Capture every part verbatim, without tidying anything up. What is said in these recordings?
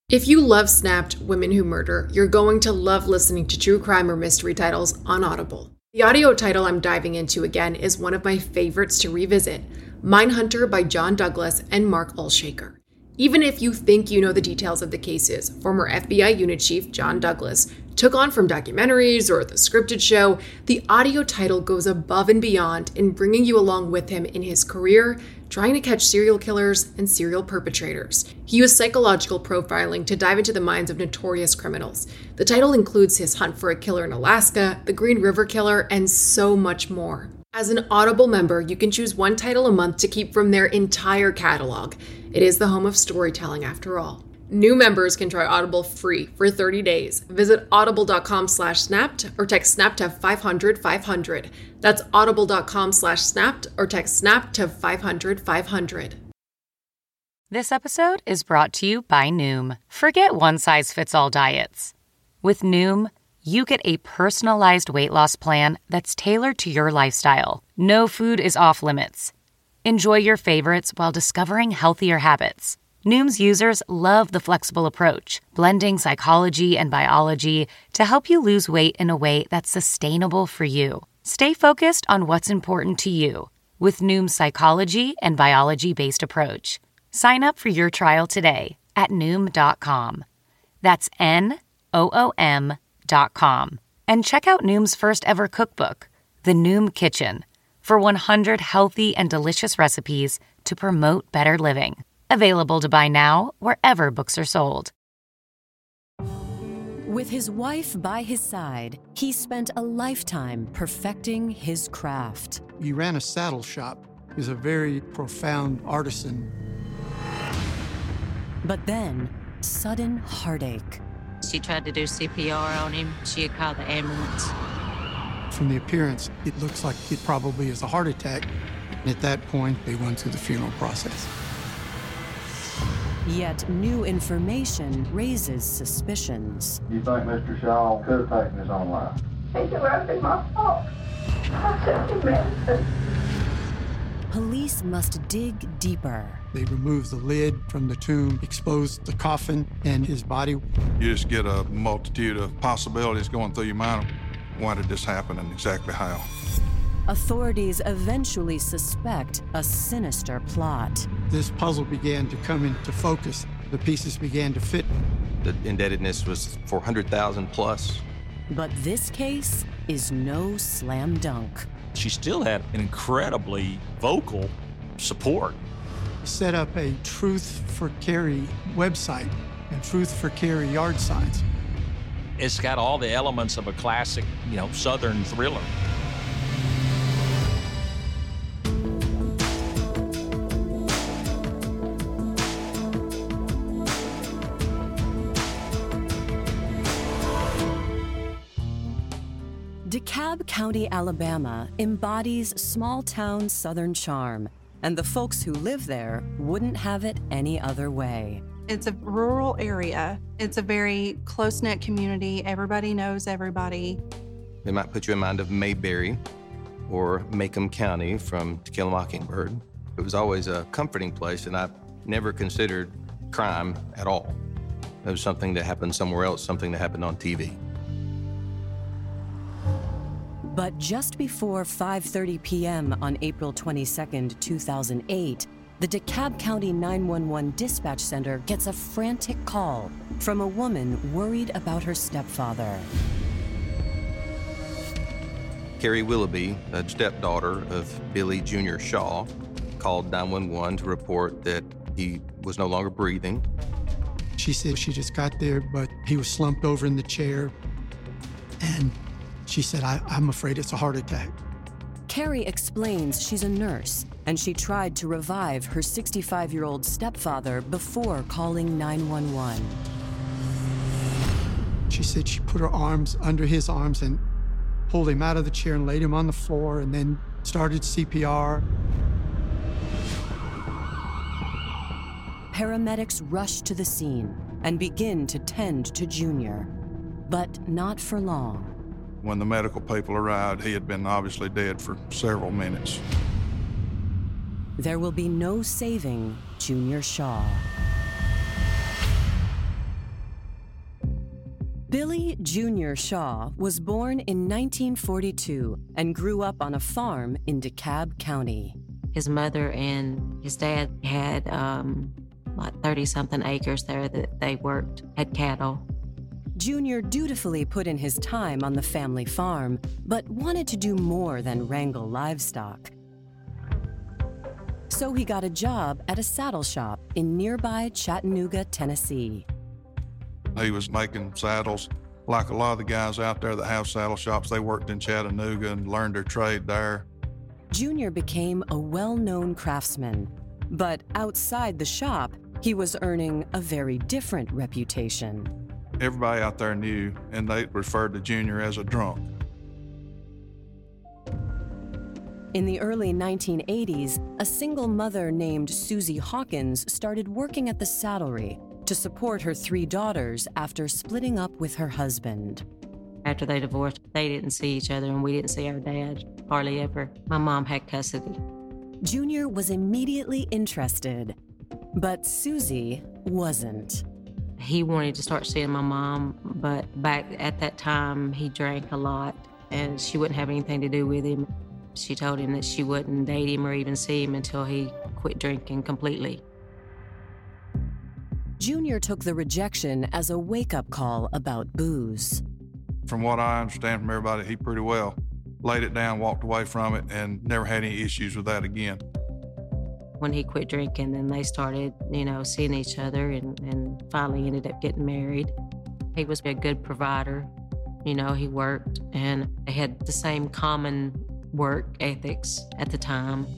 If you love Snapped Women Who Murder, you're going to love listening to true crime or mystery titles on Audible. The audio title I'm diving into again is one of my favorites to revisit, Mindhunter by John Douglas and Mark Olshaker. Even if you think you know the details of the cases former F B I Unit Chief John Douglas took on from documentaries or the scripted show, the audio title goes above and beyond in bringing you along with him in his career, trying to catch serial killers and serial perpetrators. He used psychological profiling to dive into the minds of notorious criminals. The title includes his hunt for a killer in Alaska, the Green River Killer, and so much more. As an Audible member, you can choose one title a month to keep from their entire catalog. It is the home of storytelling after all. New members can try Audible free for thirty days. Visit audible.com slash snapped or text snap to five hundred five hundred. That's audible.com slash snapped or text snap to five hundred five hundred. This episode is brought to you by Noom. Forget one-size-fits-all diets. With Noom, you get a personalized weight loss plan that's tailored to your lifestyle. No food is off limits. Enjoy your favorites while discovering healthier habits. Noom's users love the flexible approach, blending psychology and biology to help you lose weight in a way that's sustainable for you. Stay focused on what's important to you with Noom's psychology and biology-based approach. Sign up for your trial today at Noom dot com. That's N O O M dot com. And check out Noom's first ever cookbook, The Noom Kitchen, for one hundred healthy and delicious recipes to promote better living. Available to buy now wherever books are sold. With his wife by his side, he spent a lifetime perfecting his craft. He ran a saddle shop. He was a very profound artisan. But then, sudden heartache. She tried to do C P R on him. She had called the ambulance. From the appearance, it looks like it probably is a heart attack. At that point, they went through the funeral process. Yet new information raises suspicions. You think Mister Shaw could have taken his own life? He said, well, it's my fault. I took him medicine. Police must dig deeper. They removed the lid from the tomb, exposed the coffin and his body. You just get a multitude of possibilities going through your mind. Why did this happen and exactly how? Authorities eventually suspect a sinister plot. This puzzle began to come into focus. The pieces began to fit. The indebtedness was four hundred thousand plus. But this case is no slam dunk. She still had an incredibly vocal support. Set up a Truth for Carrie website and Truth for Carrie yard signs. It's got all the elements of a classic, you know, Southern thriller. DeKalb County, Alabama embodies small-town Southern charm, and the folks who live there wouldn't have it any other way. It's a rural area. It's a very close-knit community. Everybody knows everybody. They might put you in mind of Mayberry or Macomb County from To Kill a Mockingbird. It was always a comforting place, and I never considered crime at all. It was something that happened somewhere else, something that happened on T V. But just before five thirty p.m. on April twenty-second, two thousand eight, the DeKalb County nine one one dispatch center gets a frantic call from a woman worried about her stepfather. Carrie Willoughby, a stepdaughter of Billy Junior Shaw, called nine one one to report that he was no longer breathing. She said she just got there, but he was slumped over in the chair, and she said, I, I'm afraid it's a heart attack. Carrie explains she's a nurse, and she tried to revive her sixty-five-year-old stepfather before calling nine one one. She said she put her arms under his arms and pulled him out of the chair and laid him on the floor and then started C P R. Paramedics rush to the scene and begin to tend to Junior, but not for long. When the medical people arrived, he had been obviously dead for several minutes. There will be no saving Junior Shaw. Billy Junior Shaw was born in nineteen forty-two and grew up on a farm in DeKalb County. His mother and his dad had um, like thirty-something acres there that they worked, had cattle. Junior dutifully put in his time on the family farm, but wanted to do more than wrangle livestock. So he got a job at a saddle shop in nearby Chattanooga, Tennessee. He was making saddles. Like a lot of the guys out there that have saddle shops, they worked in Chattanooga and learned their trade there. Junior became a well-known craftsman, but outside the shop, he was earning a very different reputation. Everybody out there knew, and they referred to Junior as a drunk. In the early nineteen eighties, a single mother named Susie Hawkins started working at the saddlery to support her three daughters after splitting up with her husband. After they divorced, they didn't see each other, and we didn't see our dad hardly ever. My mom had custody. Junior was immediately interested, but Susie wasn't. He wanted to start seeing my mom, but back at that time, he drank a lot, and she wouldn't have anything to do with him. She told him that she wouldn't date him or even see him until he quit drinking completely. Junior took the rejection as a wake-up call about booze. From what I understand from everybody, he pretty well laid it down, walked away from it, and never had any issues with that again. When he quit drinking, then they started, you know, seeing each other and, and finally ended up getting married. He was a good provider. You know, he worked, and they had the same common work ethics at the time.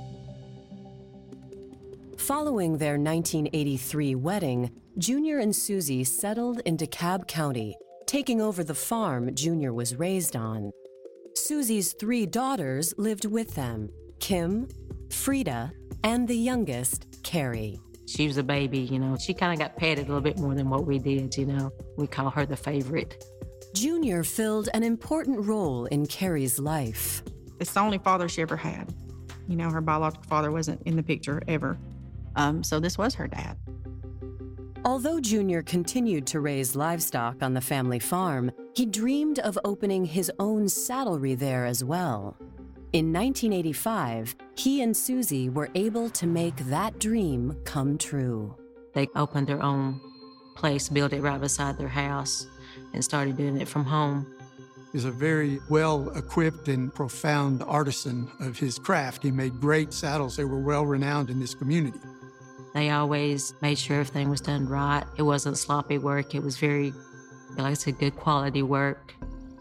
Following their nineteen eighty-three wedding, Junior and Susie settled in DeKalb County, taking over the farm Junior was raised on. Susie's three daughters lived with them, Kim, Frida, and the youngest, Carrie. She was a baby, you know. She kind of got petted a little bit more than what we did, you know. We call her the favorite. Junior filled an important role in Carrie's life. It's the only father she ever had. You know, her biological father wasn't in the picture ever. Um, so this was her dad. Although Junior continued to raise livestock on the family farm, he dreamed of opening his own saddlery there as well. In nineteen eighty-five, he and Susie were able to make that dream come true. They opened their own place, built it right beside their house, and started doing it from home. He was a very well-equipped and profound artisan of his craft. He made great saddles. They were well-renowned in this community. They always made sure everything was done right. It wasn't sloppy work. It was very, like I said, good quality work.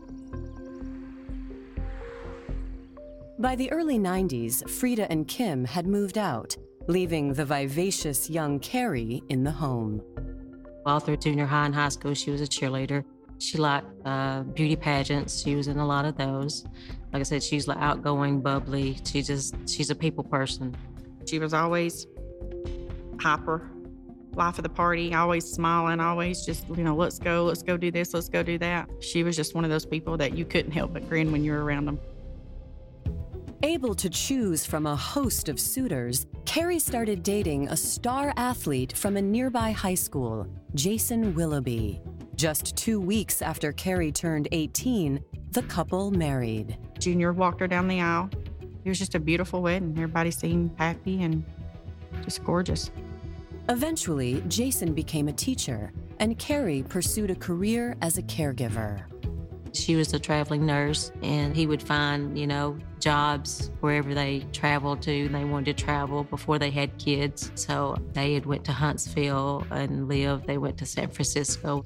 By the early nineties, Frida and Kim had moved out, leaving the vivacious young Carrie in the home. All through junior high and high school, she was a cheerleader. She liked uh, beauty pageants. She was in a lot of those. Like I said, she's like outgoing, bubbly. She just, she's a people person. She was always hyper, life of the party, always smiling, always just, you know, let's go, let's go do this, let's go do that. She was just one of those people that you couldn't help but grin when you were around them. Able to choose from a host of suitors, Carrie started dating a star athlete from a nearby high school, Jason Willoughby. Just two weeks after Carrie turned eighteen, the couple married. Junior walked her down the aisle. It was just a beautiful wedding. Everybody seemed happy and just gorgeous. Eventually, Jason became a teacher, and Carrie pursued a career as a caregiver. She was a traveling nurse, and he would find, you know, jobs wherever they traveled to, and they wanted to travel before they had kids. So they had went to Huntsville and lived. They went to San Francisco.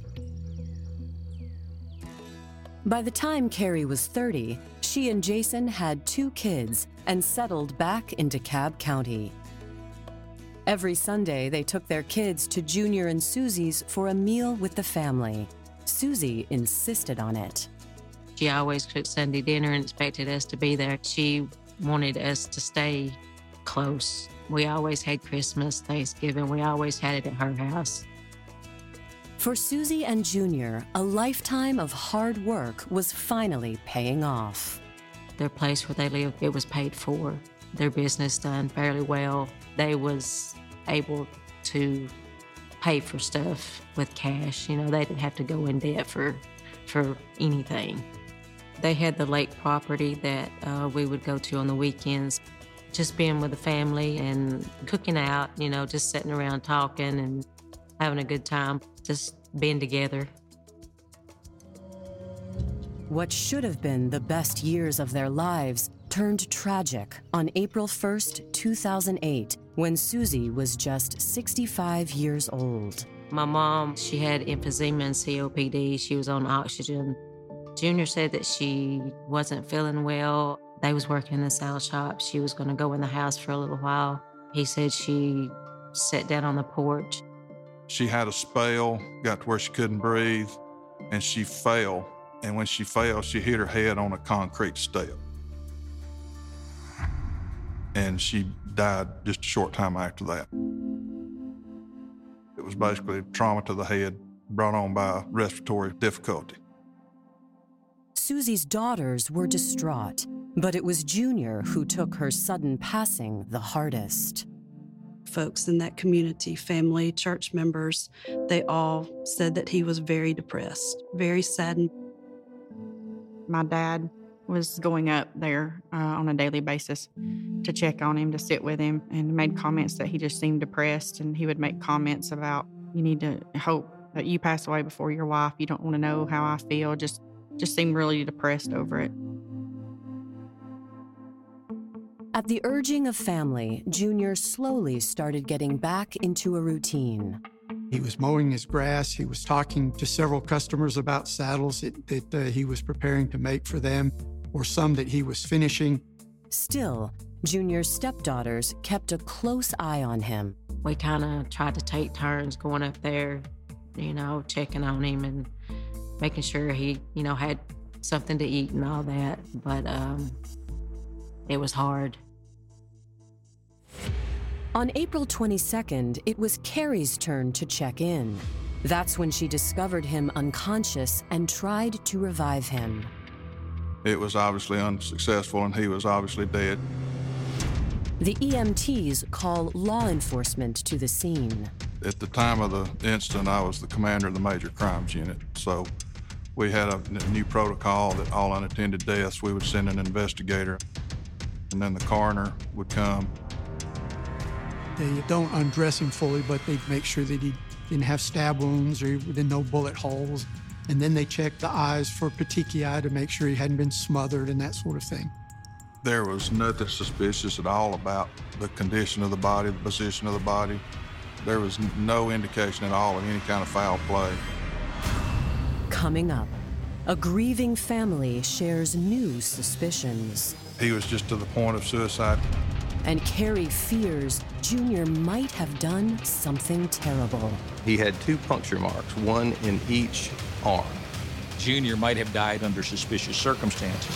By the time Carrie was thirty, she and Jason had two kids and settled back in DeKalb County. Every Sunday, they took their kids to Junior and Susie's for a meal with the family. Susie insisted on it. She always cooked Sunday dinner and expected us to be there. She wanted us to stay close. We always had Christmas, Thanksgiving. We always had it at her house. For Susie and Junior, a lifetime of hard work was finally paying off. Their place where they lived, it was paid for. Their business done fairly well. They was able to pay for stuff with cash. You know, they didn't have to go in debt for for anything. They had the lake property that uh, we would go to on the weekends. Just being with the family and cooking out, you know, just sitting around talking and having a good time, just being together. What should have been the best years of their lives turned tragic on April first, two thousand eight, when Susie was just sixty-five years old. My mom, she had emphysema and C O P D. She was on oxygen. Junior said that she wasn't feeling well. They was working in the salad shop. She was going to go in the house for a little while. He said she sat down on the porch. She had a spell, got to where she couldn't breathe, and she fell. And when she fell, she hit her head on a concrete step. And she died just a short time after that. It was basically trauma to the head brought on by respiratory difficulty. Susie's daughters were distraught, but it was Junior who took her sudden passing the hardest. Folks in that community, family, church members, they all said that he was very depressed, very saddened. My dad was going up there uh, on a daily basis to check on him, to sit with him, and made comments that he just seemed depressed. And he would make comments about, you need to hope that you pass away before your wife. You don't want to know how I feel. Just, just seemed really depressed over it. At the urging of family, Junior slowly started getting back into a routine. He was mowing his grass. He was talking to several customers about saddles that, that uh, he was preparing to make for them, or some that he was finishing. Still, Junior's stepdaughters kept a close eye on him. We kind of tried to take turns going up there, you know, checking on him and making sure he, you know, had something to eat and all that. But um, it was hard. On April twenty-second, it was Carrie's turn to check in. That's when she discovered him unconscious and tried to revive him. It was obviously unsuccessful, and he was obviously dead. The E M Ts call law enforcement to the scene. At the time of the incident, I was the commander of the Major Crimes Unit, so we had a new protocol that all unattended deaths, we would send an investigator, and then the coroner would come. They don't undress him fully, but they make sure that he didn't have stab wounds or there no bullet holes. And then they check the eyes for petechiae to make sure he hadn't been smothered and that sort of thing. There was nothing suspicious at all about the condition of the body, the position of the body. There was no indication at all of any kind of foul play. Coming up, a grieving family shares new suspicions. He was just to the point of suicide. And Carrie fears Junior might have done something terrible. He had two puncture marks, one in each arm. Junior might have died under suspicious circumstances.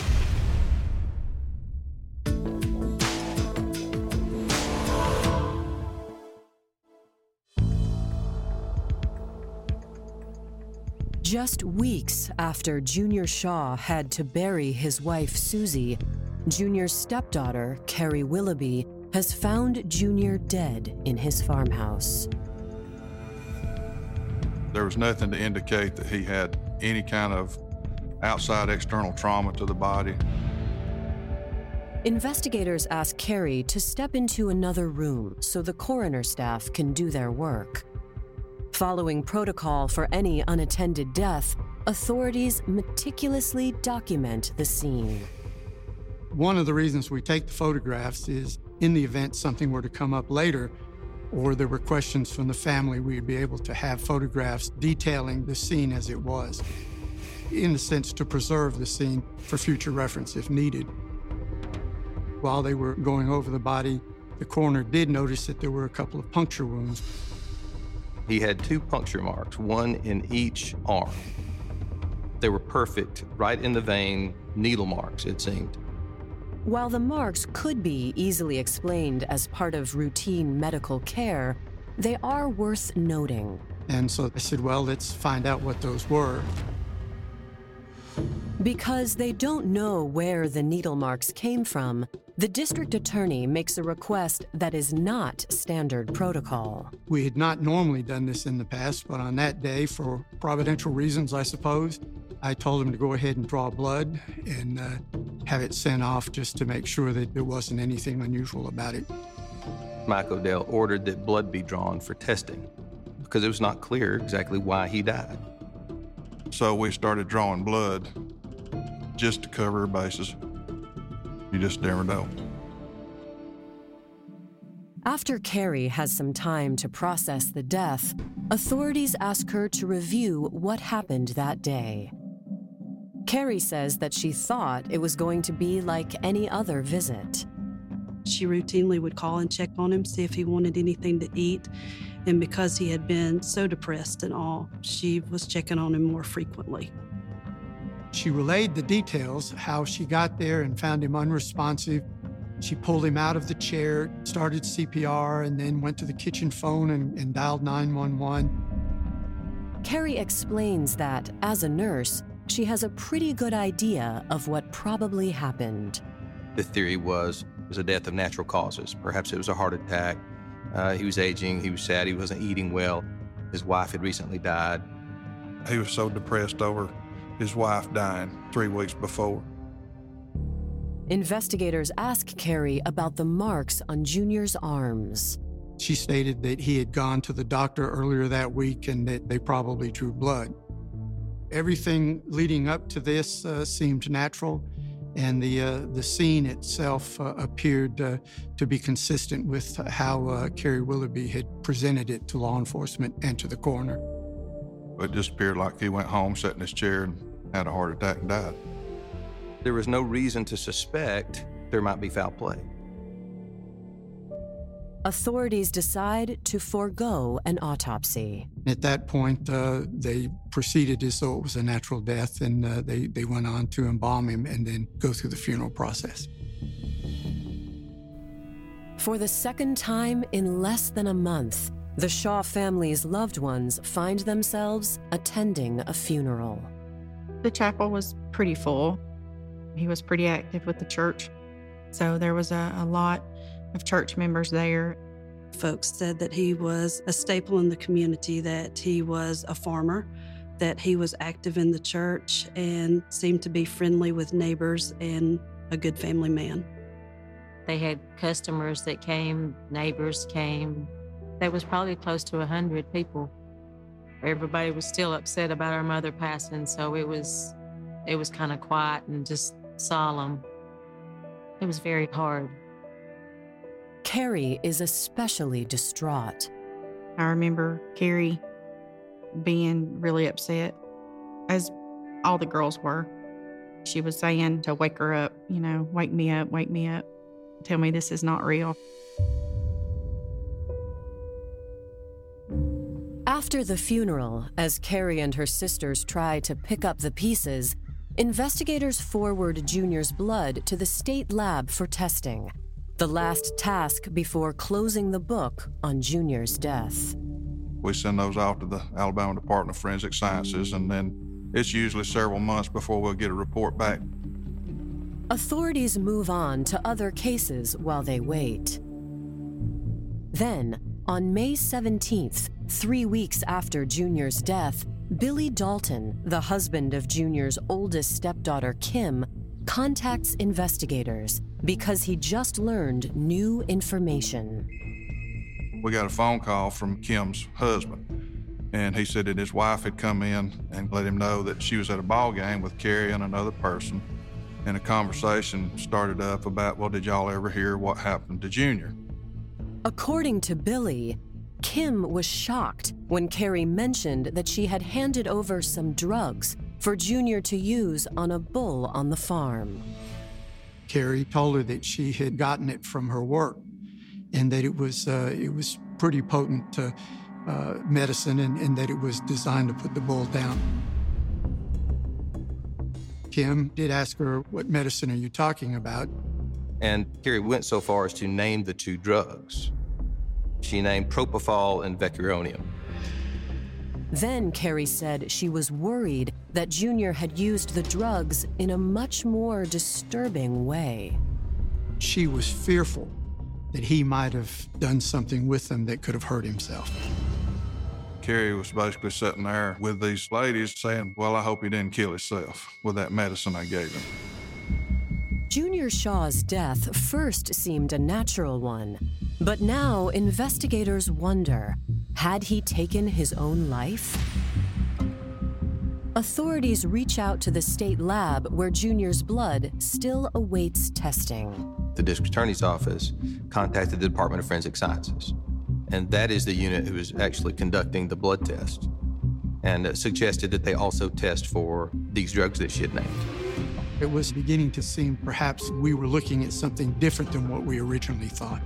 Just weeks after Junior Shaw had to bury his wife, Susie, Junior's stepdaughter, Carrie Willoughby, has found Junior dead in his farmhouse. There was nothing to indicate that he had any kind of outside external trauma to the body. Investigators ask Carrie to step into another room so the coroner staff can do their work. Following protocol for any unattended death, authorities meticulously document the scene. One of the reasons we take the photographs is in the event something were to come up later, or there were questions from the family, we'd be able to have photographs detailing the scene as it was, in a sense to preserve the scene for future reference if needed. While they were going over the body, the coroner did notice that there were a couple of puncture wounds. He had two puncture marks, one in each arm. They were perfect, right in the vein, needle marks, it seemed. While the marks could be easily explained as part of routine medical care, they are worth noting. And so I said, well, let's find out what those were. Because they don't know where the needle marks came from, the district attorney makes a request that is not standard protocol. We had not normally done this in the past, but on that day, for providential reasons, I suppose, I told him to go ahead and draw blood and uh, have it sent off just to make sure that there wasn't anything unusual about it. Mike Odell ordered that blood be drawn for testing because it was not clear exactly why he died. So we started drawing blood just to cover our bases. You just never know. After Carrie has some time to process the death, authorities ask her to review what happened that day. Carrie says that she thought it was going to be like any other visit. She routinely would call and check on him, see if he wanted anything to eat. And because he had been so depressed and all, she was checking on him more frequently. She relayed the details, how she got there and found him unresponsive. She pulled him out of the chair, started C P R, and then went to the kitchen phone and, and dialed nine one one. Carrie explains that, as a nurse, she has a pretty good idea of what probably happened. The theory was it was a death of natural causes. Perhaps it was a heart attack. Uh, he was aging, he was sad, he wasn't eating well. His wife had recently died. He was so depressed over his wife dying three weeks before. Investigators ask Carrie about the marks on Junior's arms. She stated that he had gone to the doctor earlier that week and that they probably drew blood. Everything leading up to this uh, seemed natural, and the uh, the scene itself uh, appeared uh, to be consistent with how uh, Carrie Willoughby had presented it to law enforcement and to the coroner. It just appeared like he went home, sat in his chair, and had a heart attack and died. There was no reason to suspect there might be foul play. Authorities decide to forego an autopsy. At that point, uh, they proceeded as though it was a natural death, and uh, they, they went on to embalm him and then go through the funeral process. For the second time in less than a month, the Shaw family's loved ones find themselves attending a funeral. The chapel was pretty full. He was pretty active with the church, so there was a, a lot of church members there. Folks said that he was a staple in the community, that he was a farmer, that he was active in the church and seemed to be friendly with neighbors and a good family man. They had customers that came, neighbors came. There was probably close to a hundred people. Everybody was still upset about our mother passing, so it was it was kind of quiet and just solemn. It was very hard. Carrie is especially distraught. I remember Carrie being really upset, as all the girls were. She was saying to wake her up, you know, wake me up, wake me up, tell me this is not real. After the funeral, as Carrie and her sisters try to pick up the pieces, investigators forward Junior's blood to the state lab for testing, the last task before closing the book on Junior's death. We send those off to the Alabama Department of Forensic Sciences, and then it's usually several months before we'll get a report back. Authorities move on to other cases while they wait. Then, on May seventeenth, three weeks after Junior's death, Billy Dalton, the husband of Junior's oldest stepdaughter, Kim, contacts investigators because he just learned new information. We got a phone call from Kim's husband, and he said that his wife had come in and let him know that she was at a ball game with Carrie and another person, and a conversation started up about, well, did y'all ever hear what happened to Junior? According to Billy, Kim was shocked when Carrie mentioned that she had handed over some drugs for Junior to use on a bull on the farm. Carrie told her that she had gotten it from her work and that it was uh, it was pretty potent uh, uh, medicine and, and that it was designed to put the bull down. Kim did ask her, what medicine are you talking about? And Carrie went so far as to name the two drugs. She named propofol and vecuronium. Then Carrie said she was worried that Junior had used the drugs in a much more disturbing way. She was fearful that he might have done something with them that could have hurt himself. Kerry was basically sitting there with these ladies saying, well, I hope he didn't kill himself with that medicine I gave him. Junior Shaw's death first seemed a natural one, but now investigators wonder, had he taken his own life? Authorities reach out to the state lab where Junior's blood still awaits testing. The district attorney's office contacted the Department of Forensic Sciences, and that is the unit who is actually conducting the blood test, and uh, suggested that they also test for these drugs that she had named. It was beginning to seem perhaps we were looking at something different than what we originally thought.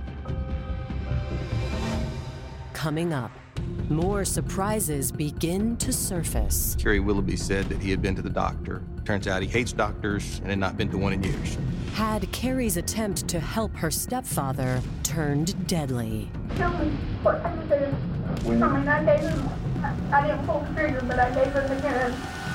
Coming up, more surprises begin to surface. Kerry Willoughby said that he had been to the doctor. Turns out he hates doctors and had not been to one in years. Had Kerry's attempt to help her stepfather turned deadly. Tell me what I can do. I mean, I gave him, I, I didn't pull the trigger, but I gave him the gun.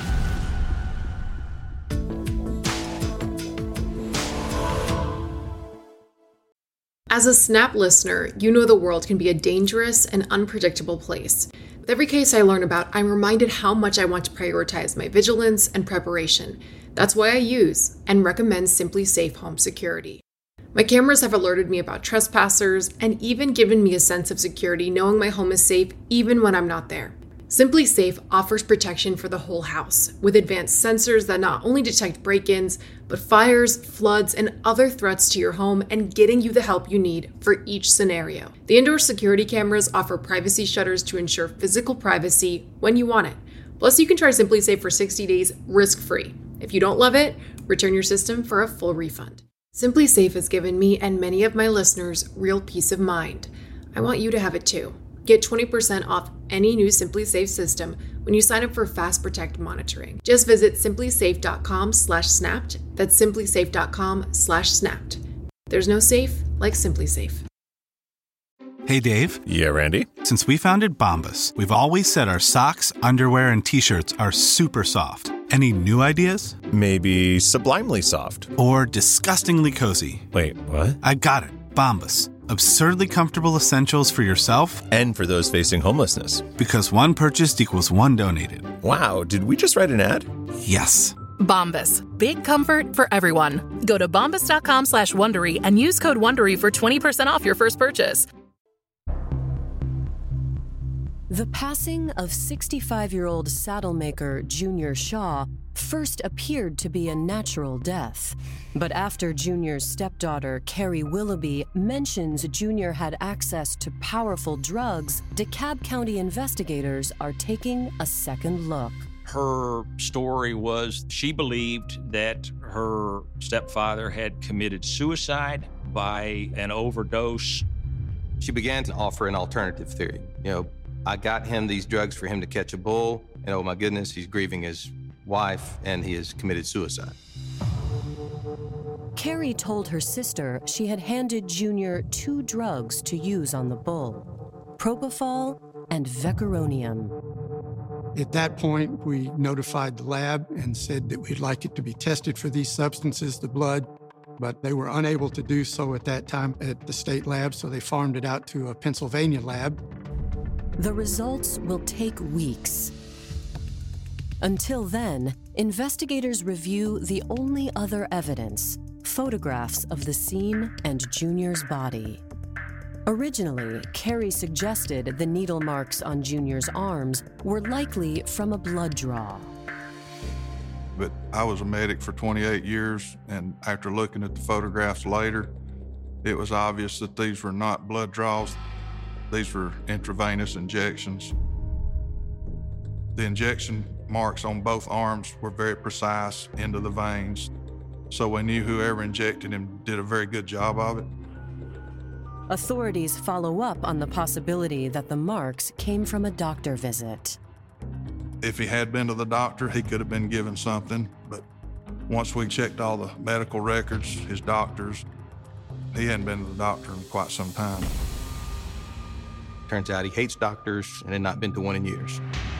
As a Snap listener, you know the world can be a dangerous and unpredictable place. With every case I learn about, I'm reminded how much I want to prioritize my vigilance and preparation. That's why I use and recommend Simply Safe Home Security. My cameras have alerted me about trespassers and even given me a sense of security knowing my home is safe even when I'm not there. Simply Safe offers protection for the whole house, with advanced sensors that not only detect break-ins, but fires, floods, and other threats to your home and getting you the help you need for each scenario. The indoor security cameras offer privacy shutters to ensure physical privacy when you want it. Plus, you can try Simply Safe for sixty days risk-free. If you don't love it, return your system for a full refund. Simply Safe has given me and many of my listeners real peace of mind. I want you to have it too. Get twenty percent off any new Simply Safe system when you sign up for Fast Protect monitoring. Just visit simplysafe.com slash snapped. That's simplysafe.com slash snapped. There's no safe like Simply Safe. Hey, Dave. Yeah, Randy. Since we founded Bombas, we've always said our socks, underwear, and T-shirts are super soft. Any new ideas? Maybe sublimely soft. Or disgustingly cozy. Wait, what? I got it. Bombas. Absurdly comfortable essentials for yourself and for those facing homelessness. Because one purchased equals one donated. Wow, did we just write an ad? Yes. Bombas. Big comfort for everyone. Go to bombas.com slash Wondery and use code Wondery for twenty percent off your first purchase. The passing of sixty-five-year-old saddlemaker Junior Shaw first appeared to be a natural death. But after Junior's stepdaughter, Kerry Willoughby, mentions Junior had access to powerful drugs, DeKalb County investigators are taking a second look. Her story was she believed that her stepfather had committed suicide by an overdose. She began to offer an alternative theory. You know, I got him these drugs for him to catch a bull, and oh my goodness, he's grieving his wife and he has committed suicide. Kerry told her sister she had handed Junior two drugs to use on the bull, propofol and vecuronium. At that point, we notified the lab and said that we'd like it to be tested for these substances, the blood, but they were unable to do so at that time at the state lab, so they farmed it out to a Pennsylvania lab. The results will take weeks. Until then, investigators review the only other evidence, photographs of the scene and Junior's body. Originally, Kerry suggested the needle marks on Junior's arms were likely from a blood draw. But I was a medic for twenty-eight years, and after looking at the photographs later, it was obvious that these were not blood draws. These were intravenous injections. The injection marks on both arms were very precise into the veins, so we knew whoever injected him did a very good job of it. Authorities follow up on the possibility that the marks came from a doctor visit. If he had been to the doctor, he could have been given something, but once we checked all the medical records, his doctors, he hadn't been to the doctor in quite some time. Turns out he hates doctors and had not been to one in years.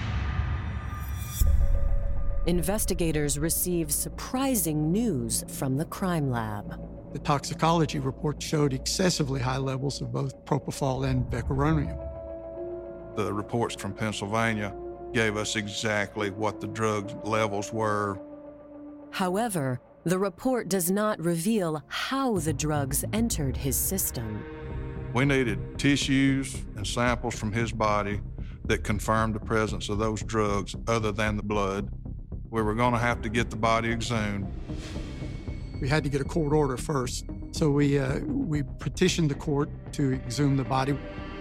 Investigators receive surprising news from the crime lab. The toxicology report showed excessively high levels of both propofol and vecuronium. The reports from Pennsylvania gave us exactly what the drug levels were. However, the report does not reveal how the drugs entered his system. We needed tissues and samples from his body that confirmed the presence of those drugs other than the blood. We were going to have to get the body exhumed. We had to get a court order first, so we, uh, we petitioned the court to exhume the body.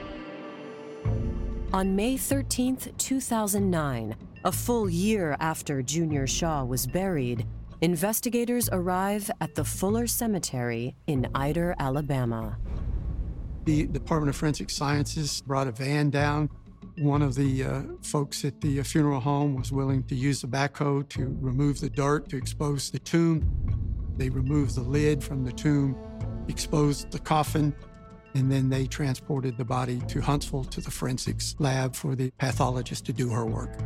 On May thirteenth, two thousand nine, a full year after Junior Shaw was buried, investigators arrive at the Fuller Cemetery in Ider, Alabama. The Department of Forensic Sciences brought a van down. One of the uh, folks at the funeral home was willing to use the backhoe to remove the dirt to expose the tomb. They removed the lid from the tomb, exposed the coffin, and then they transported the body to Huntsville to the forensics lab for the pathologist to do her work.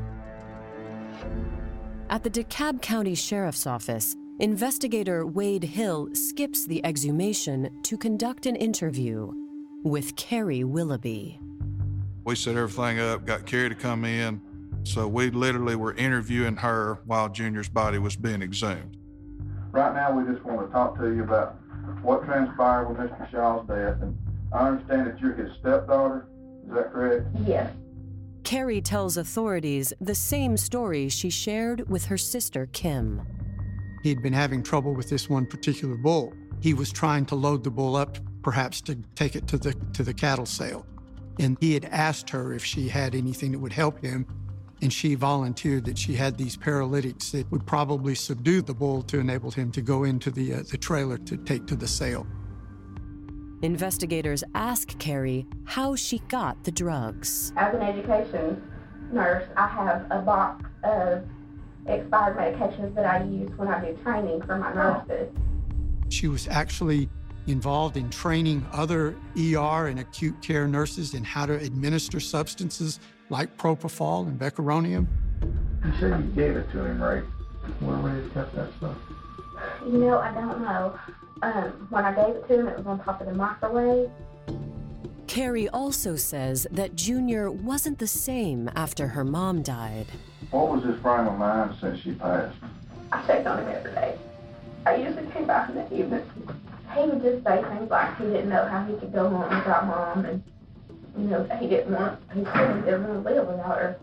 At the DeKalb County Sheriff's Office, investigator Wade Hill skips the exhumation to conduct an interview with Carrie Willoughby. We set everything up, got Carrie to come in, so we literally were interviewing her while Junior's body was being exhumed. Right now, we just want to talk to you about what transpired with Mister Shaw's death, and I understand that you're his stepdaughter. Is that correct? Yes. Carrie tells authorities the same story she shared with her sister, Kim. He'd been having trouble with this one particular bull. He was trying to load the bull up, perhaps to take it to the, to the cattle sale. And he had asked her if she had anything that would help him, and she volunteered that she had these paralytics that would probably subdue the bull to enable him to go into the, uh, the trailer to take to the sale. Investigators ask Carrie how she got the drugs. As an education nurse, I have a box of expired medications that I use when I do training for my nurses. She was actually involved in training other E R and acute care nurses in how to administer substances like propofol and vecuronium. You said you gave it to him, right? Where would he kept that stuff? You know, I don't know. Um, when I gave it to him, it was on top of the microwave. Carrie also says that Junior wasn't the same after her mom died. What was his frame of mind since she passed? I checked on him every day. I usually came back in the evening. He would just say things like he didn't know how he could go home without mom, and, you know, that he didn't want, he couldn't ever live without her.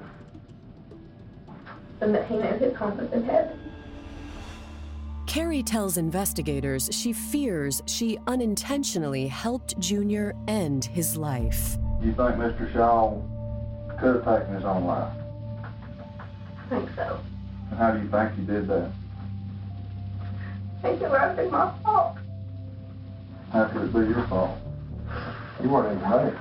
And that he knew his home was in heaven. Carrie tells investigators she fears she unintentionally helped Junior end his life. Do you think Mister Shaw could have taken his own life? I think so. And how do you think he did that? I think it would have been my fault. How could it be your fault? You weren't even there.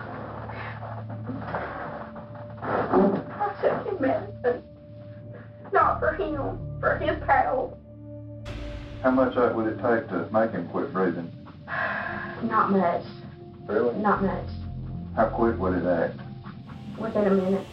I took him medicine. Not for him, for his pals. How much would it take to make him quit breathing? Not much. Really? Not much. How quick would it act? Within a minute.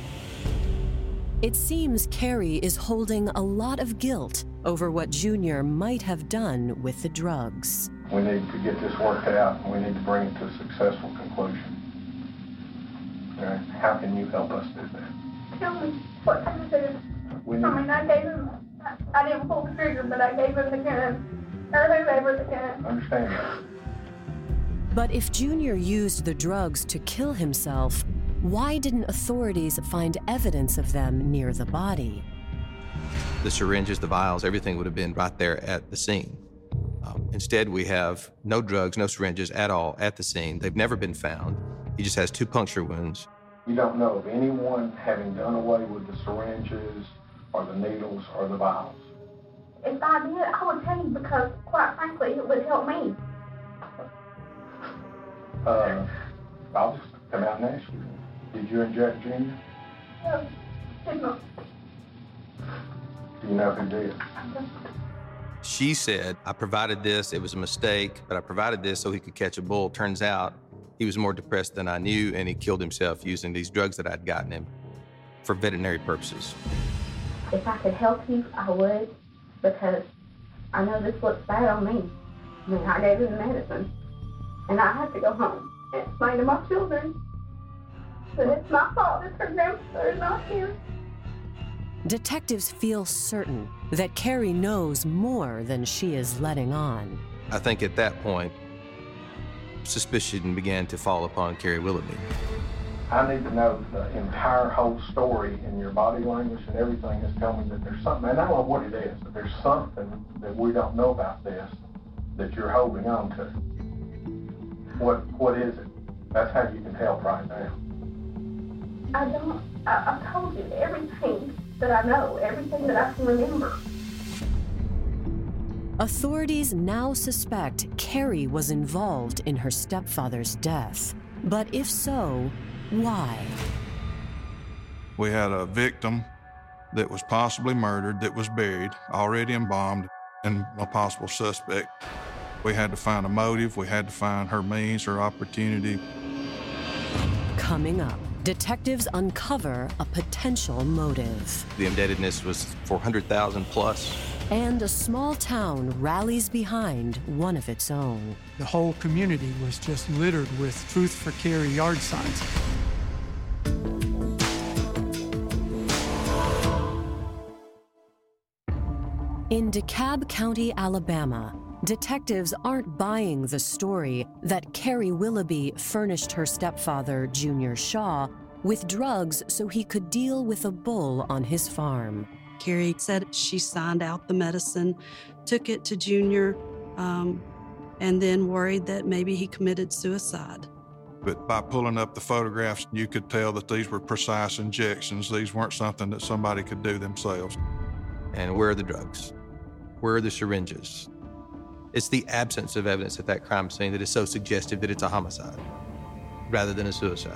It seems Carrie is holding a lot of guilt over what Junior might have done with the drugs. We need to get this worked out, and we need to bring it to a successful conclusion. Okay. How can you help us do that? Tell me what can I do? We need I mean, I gave him, I, I didn't pull the trigger, but I gave him the gun. Or whoever the gun. I understand that. But if Junior used the drugs to kill himself, why didn't authorities find evidence of them near the body? The syringes, the vials, everything would have been right there at the scene. Um, instead, we have no drugs, no syringes at all at the scene. They've never been found. He just has two puncture wounds. You don't know of anyone having done away with the syringes or the needles or the vials? If I did, I would tell you because, quite frankly, it would help me. Uh, I'll just come out and ask you. Did you inject Junior? No, did not. Do you know who did? She said, I provided this, it was a mistake, but I provided this so he could catch a bull. Turns out he was more depressed than I knew, and he killed himself using these drugs that I'd gotten him for veterinary purposes. If I could help you, I would, because I know this looks bad on me. I mean, I gave him the medicine, and I have to go home and explain to my children. That it's my fault that her grandfather is not here. Detectives feel certain that Carrie knows more than she is letting on. I think at that point, suspicion began to fall upon Carrie Willoughby. I need to know the entire whole story in your body language and everything has told me that there's something, and I don't know what it is, but there's something that we don't know about this that you're holding on to. What What is it? That's how you can help right now. I don't, I, I told you everything that I know, everything that I can remember. Authorities now suspect Carrie was involved in her stepfather's death. But if so, why? We had a victim that was possibly murdered, that was buried, already embalmed, and a possible suspect. We had to find a motive. We had to find her means, her opportunity. Coming up, detectives uncover a potential motive. The indebtedness was four hundred thousand dollars plus. And a small town rallies behind one of its own. The whole community was just littered with Truth for Carrie yard signs. In DeKalb County, Alabama, detectives aren't buying the story that Carrie Willoughby furnished her stepfather, Junior Shaw, with drugs so he could deal with a bull on his farm. Carrie said she signed out the medicine, took it to Junior, um, and then worried that maybe he committed suicide. But by pulling up the photographs, you could tell that these were precise injections. These weren't something that somebody could do themselves. And where are the drugs? Where are the syringes? It's the absence of evidence at that crime scene that is so suggestive that it's a homicide rather than a suicide.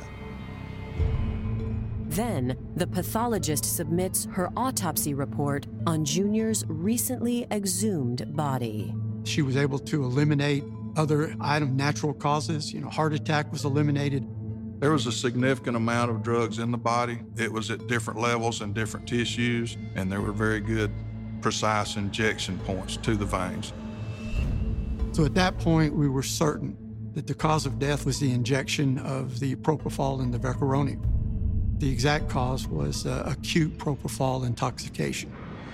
Then, the pathologist submits her autopsy report on Junior's recently exhumed body. She was able to eliminate other item natural causes. You know, heart attack was eliminated. There was a significant amount of drugs in the body. It was at different levels and different tissues, and there were very good, precise injection points to the veins. So at that point, we were certain that the cause of death was the injection of the propofol and the vecuronium. The exact cause was uh, acute propofol intoxication.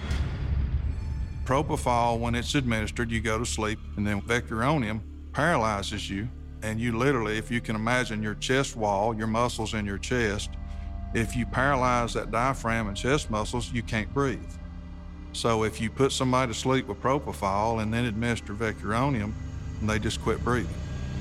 Propofol, when it's administered, you go to sleep, and then vecuronium paralyzes you, and you literally, if you can imagine your chest wall, your muscles in your chest, if you paralyze that diaphragm and chest muscles, you can't breathe. So if you put somebody to sleep with propofol and then administer vecuronium, they just quit breathing.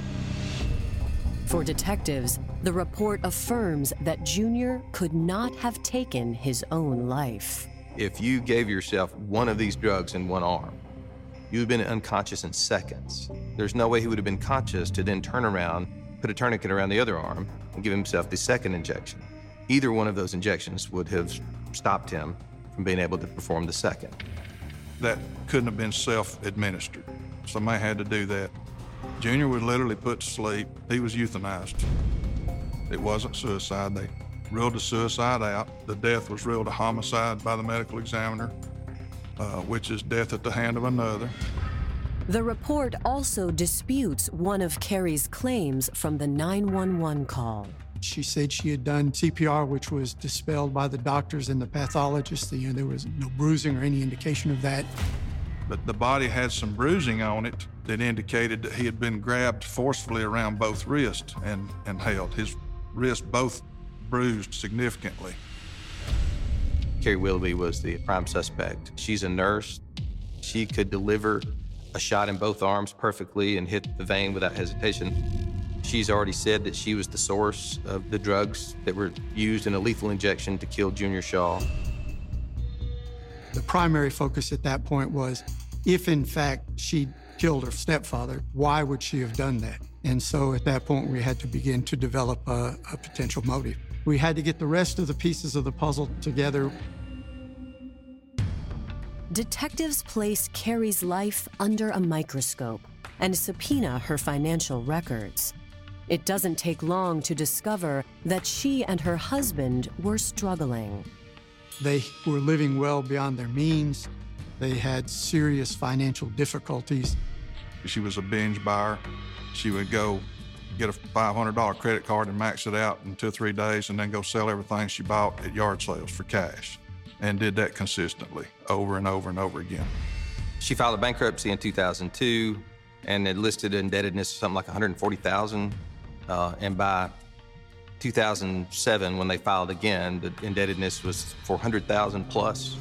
For detectives, the report affirms that Junior could not have taken his own life. If you gave yourself one of these drugs in one arm, you would have been unconscious in seconds. There's no way he would have been conscious to then turn around, put a tourniquet around the other arm, and give himself the second injection. Either one of those injections would have stopped him from being able to perform the second. That couldn't have been self-administered. Somebody had to do that. Junior was literally put to sleep. He was euthanized. It wasn't suicide. They ruled the suicide out. The death was ruled a homicide by the medical examiner, uh, which is death at the hand of another. The report also disputes one of Carrie's claims from the nine one one call. She said she had done C P R, which was dispelled by the doctors and the pathologists. You know, there was no bruising or any indication of that. But the body had some bruising on it that indicated that he had been grabbed forcefully around both wrists and, and held. His wrists both bruised significantly. Carrie Willoughby was the prime suspect. She's a nurse. She could deliver a shot in both arms perfectly and hit the vein without hesitation. She's already said that she was the source of the drugs that were used in a lethal injection to kill Junior Shaw. The primary focus at that point was, if in fact she killed her stepfather, why would she have done that? And so at that point, we had to begin to develop a, a potential motive. We had to get the rest of the pieces of the puzzle together. Detectives place Carrie's life under a microscope and subpoena her financial records. It doesn't take long to discover that she and her husband were struggling. They were living well beyond their means. They had serious financial difficulties. She was a binge buyer. She would go get a five hundred dollars credit card and max it out in two or three days and then go sell everything she bought at yard sales for cash, and did that consistently over and over and over again. She filed a bankruptcy in two thousand two and had listed indebtedness of something like one hundred forty thousand dollars. Uh, and by two thousand seven, when they filed again, the indebtedness was four hundred thousand dollars plus.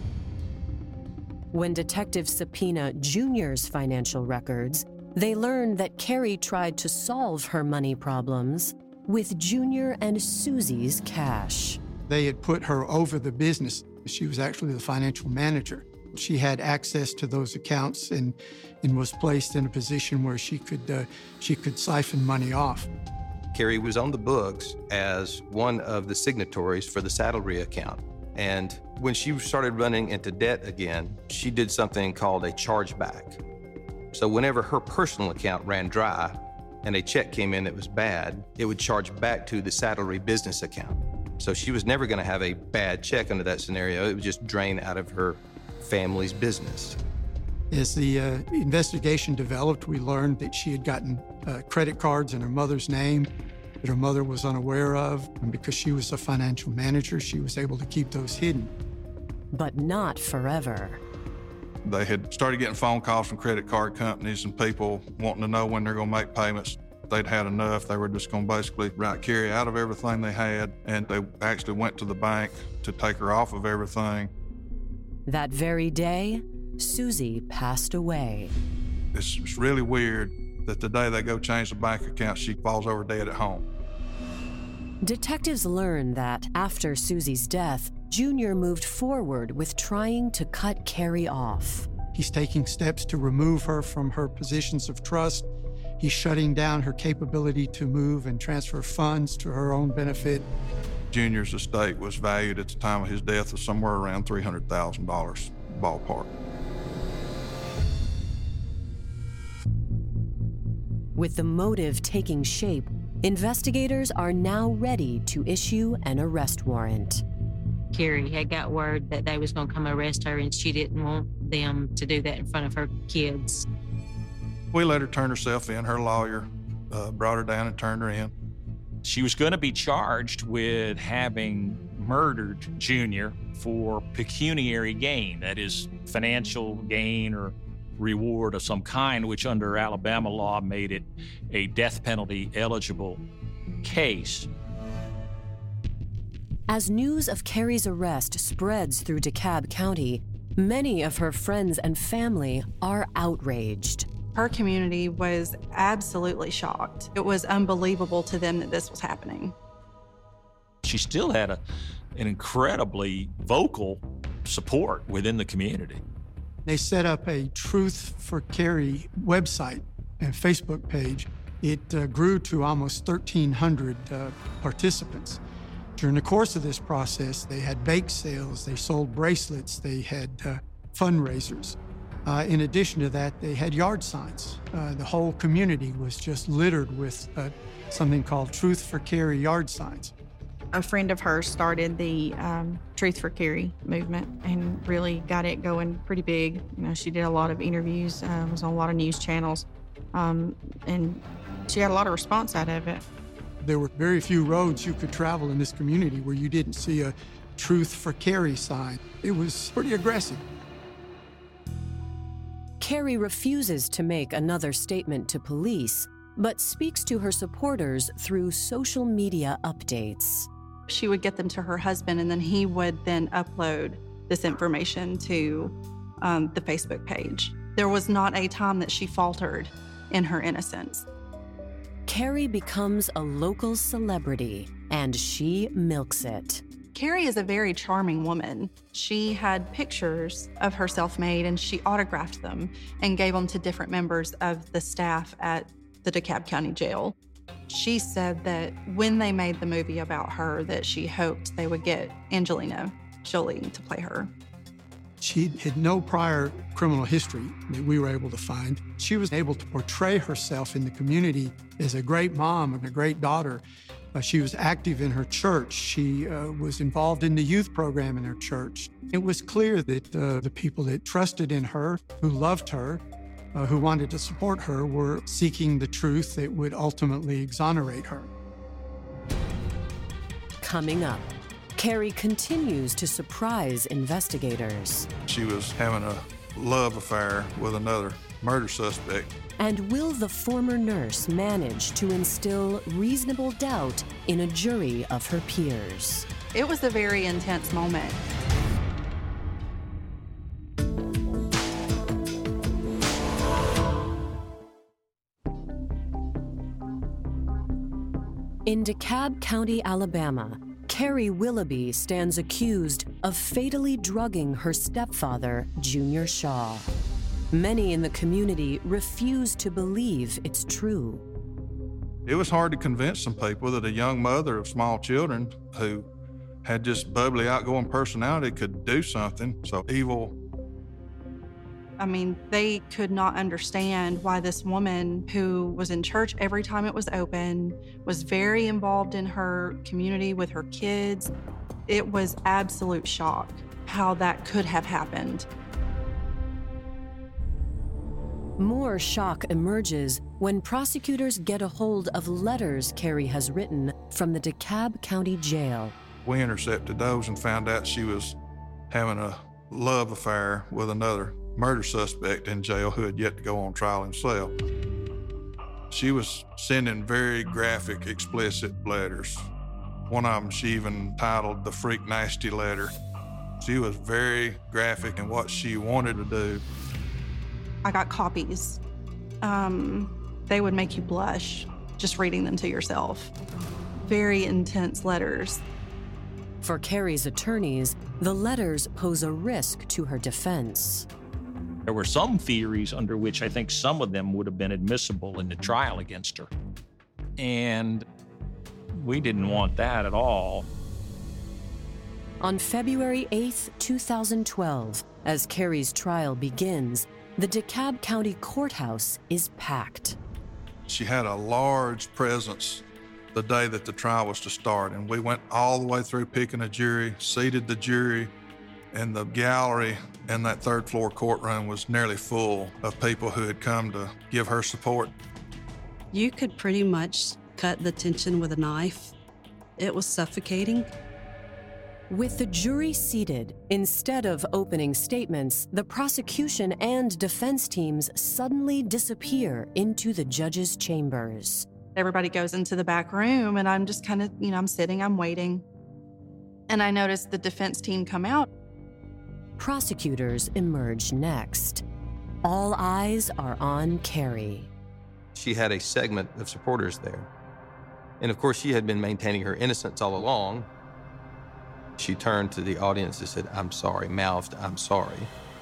When detectives subpoena Junior's financial records, they learn that Carrie tried to solve her money problems with Junior and Susie's cash. They had put her over the business. She was actually the financial manager. She had access to those accounts and, and was placed in a position where she could, uh, she could siphon money off. Carrie was on the books as one of the signatories for the Saddlery account. And when she started running into debt again, she did something called a chargeback. So whenever her personal account ran dry and a check came in that was bad, it would charge back to the Saddlery business account. So she was never going to have a bad check under that scenario. It would just drain out of her family's business. As the uh, investigation developed, we learned that she had gotten uh, credit cards in her mother's name that her mother was unaware of. And because she was a financial manager, she was able to keep those hidden. But not forever. They had started getting phone calls from credit card companies and people wanting to know when they're going to make payments. They'd had enough. They were just going to basically write Carrie out of everything they had, and they actually went to the bank to take her off of everything. That very day, Susie passed away. It's, it's really weird that the day they go change the bank account, she falls over dead at home. Detectives learn that after Susie's death, Junior moved forward with trying to cut Carrie off. He's taking steps to remove her from her positions of trust. He's shutting down her capability to move and transfer funds to her own benefit. Junior's estate was valued at the time of his death of somewhere around three hundred thousand dollars ballpark. With the motive taking shape, investigators are now ready to issue an arrest warrant. Carrie had got word that they was going to come arrest her, and she didn't want them to do that in front of her kids. We let her turn herself in. Her lawyer uh, brought her down and turned her in. She was going to be charged with having murdered Junior for pecuniary gain, that is, financial gain or reward of some kind, which under Alabama law made it a death penalty eligible case. As news of Carrie's arrest spreads through DeKalb County, many of her friends and family are outraged. Her community was absolutely shocked. It was unbelievable to them that this was happening. She still had a, an incredibly vocal support within the community. They set up a Truth for Carrie website and Facebook page. It uh, grew to almost thirteen hundred uh, participants. During the course of this process, they had bake sales, they sold bracelets, they had uh, fundraisers. Uh, in addition to that, they had yard signs. Uh, the whole community was just littered with uh, something called Truth for Carrie yard signs. A friend of hers started the um, Truth for Carrie movement and really got it going pretty big. You know, she did a lot of interviews, uh, was on a lot of news channels, um, and she had a lot of response out of it. There were very few roads you could travel in this community where you didn't see a Truth for Carrie sign. It was pretty aggressive. Carrie refuses to make another statement to police, but speaks to her supporters through social media updates. She would get them to her husband, and then he would then upload this information to um, the Facebook page. There was not a time that she faltered in her innocence. Carrie becomes a local celebrity, and she milks it. Carrie is a very charming woman. She had pictures of herself made, and she autographed them and gave them to different members of the staff at the DeKalb County Jail. She said that when they made the movie about her, that she hoped they would get Angelina Jolie to play her. She had no prior criminal history that we were able to find. She was able to portray herself in the community as a great mom and a great daughter. Uh, she was active in her church. She uh, was involved in the youth program in her church. It was clear that uh, the people that trusted in her, who loved her, uh, who wanted to support her were seeking the truth that would ultimately exonerate her. Coming up, Carrie continues to surprise investigators. She was having a love affair with another murder suspect. And will the former nurse manage to instill reasonable doubt in a jury of her peers? It was a very intense moment. In DeKalb County, Alabama, Carrie Willoughby stands accused of fatally drugging her stepfather, Junior Shaw. Many in the community refuse to believe it's true. It was hard to convince some people that a young mother of small children who had just bubbly, outgoing personality could do something so evil. I mean, they could not understand why this woman who was in church every time it was open, was very involved in her community with her kids. It was absolute shock how that could have happened. More shock emerges when prosecutors get a hold of letters Carrie has written from the DeKalb County Jail. We intercepted those and found out she was having a love affair with another murder suspect in jail who had yet to go on trial himself. She was sending very graphic, explicit letters. One of them she even titled the Freak Nasty Letter. She was very graphic in what she wanted to do. I got copies. Um, they would make you blush just reading them to yourself. Very intense letters. For Carrie's attorneys, the letters pose a risk to her defense. There were some theories under which I think some of them would have been admissible in the trial against her. And we didn't want that at all. On February eighth, two thousand twelve, as Carrie's trial begins, the DeKalb County Courthouse is packed. She had a large presence the day that the trial was to start, and we went all the way through picking a jury, seated the jury, and the gallery in that third floor courtroom was nearly full of people who had come to give her support. You could pretty much cut the tension with a knife. It was suffocating. With the jury seated, instead of opening statements, the prosecution and defense teams suddenly disappear into the judge's chambers. Everybody goes into the back room, and I'm just kind of, you know, I'm sitting, I'm waiting. And I noticed the defense team come out. Prosecutors emerge next. All eyes are on Carrie. She had a segment of supporters there. And of course, she had been maintaining her innocence all along. She turned to the audience and said, "I'm sorry," mouthed, "I'm sorry."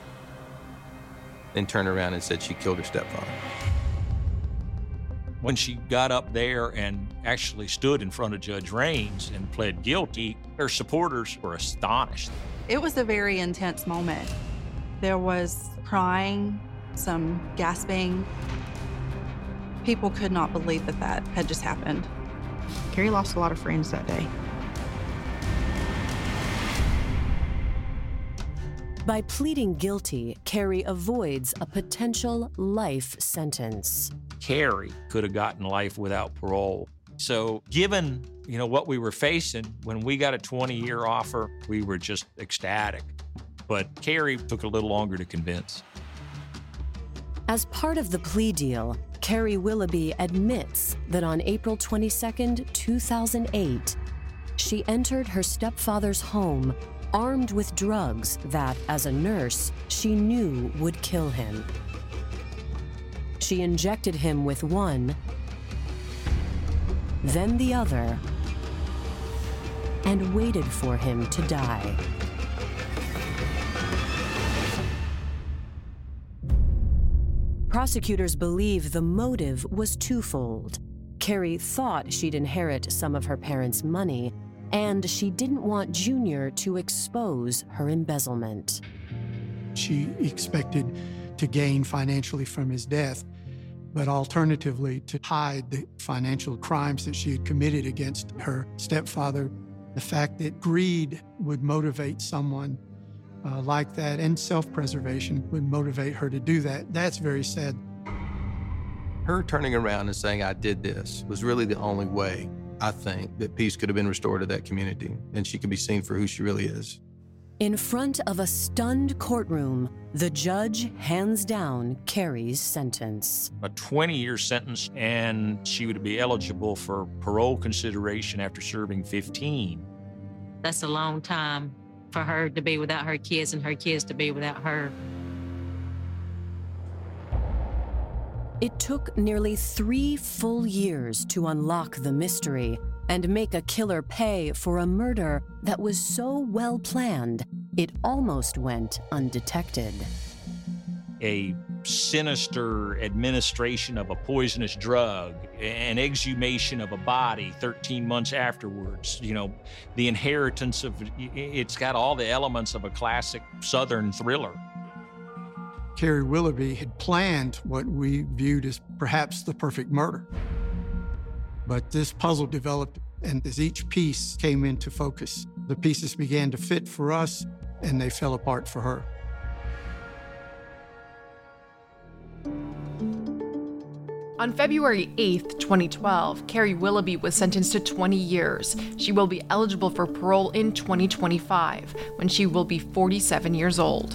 Then turned around and said she killed her stepfather. When she got up there and actually stood in front of Judge Raines and pled guilty, her supporters were astonished. It was a very intense moment. There was crying, some gasping. People could not believe that that had just happened. Carrie lost a lot of friends that day. By pleading guilty, Carrie avoids a potential life sentence. Carrie could have gotten life without parole. So given, you know, what we were facing, when we got a twenty-year offer, we were just ecstatic. But Carrie took a little longer to convince. As part of the plea deal, Carrie Willoughby admits that on April twenty-second, two thousand eight, she entered her stepfather's home armed with drugs that, as a nurse, she knew would kill him. She injected him with one, then the other, and waited for him to die. Prosecutors believe the motive was twofold. Carrie thought she'd inherit some of her parents' money, and she didn't want Junior to expose her embezzlement. She expected to gain financially from his death, but alternatively to hide the financial crimes that she had committed against her stepfather. The fact that greed would motivate someone uh, like that, and self-preservation would motivate her to do that. That's very sad. Her turning around and saying, I did this, was really the only way, I think, that peace could have been restored to that community, and she could be seen for who she really is. In front of a stunned courtroom, the judge hands down Carrie's sentence. A twenty-year sentence, and she would be eligible for parole consideration after serving fifteen. That's a long time for her to be without her kids and her kids to be without her. It took nearly three full years to unlock the mystery and make a killer pay for a murder that was so well planned, it almost went undetected. A sinister administration of a poisonous drug, an exhumation of a body thirteen months afterwards, you know, the inheritance of, it's got all the elements of a classic Southern thriller. Carrie Willoughby had planned what we viewed as perhaps the perfect murder. But this puzzle developed, and as each piece came into focus, the pieces began to fit for us, and they fell apart for her. On February eighth, twenty twelve, Carrie Willoughby was sentenced to twenty years. She will be eligible for parole in twenty twenty-five, when she will be forty-seven years old.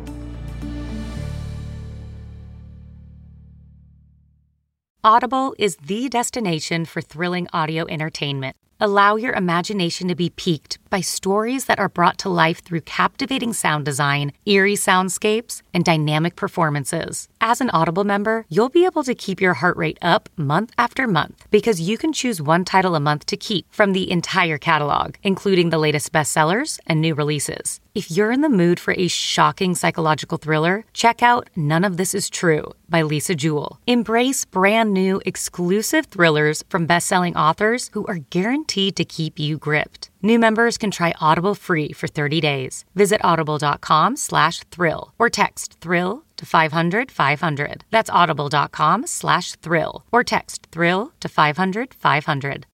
Audible is the destination for thrilling audio entertainment. Allow your imagination to be piqued by stories that are brought to life through captivating sound design, eerie soundscapes, and dynamic performances. As an Audible member, you'll be able to keep your heart rate up month after month because you can choose one title a month to keep from the entire catalog, including the latest bestsellers and new releases. If you're in the mood for a shocking psychological thriller, check out None of This Is True by Lisa Jewell. Embrace brand new exclusive thrillers from best-selling authors who are guaranteed to keep you gripped. New members can try Audible free for thirty days. Visit audible.com slash thrill or text thrill to five hundred five hundred. That's audible.com slash thrill or text thrill to five hundred five hundred.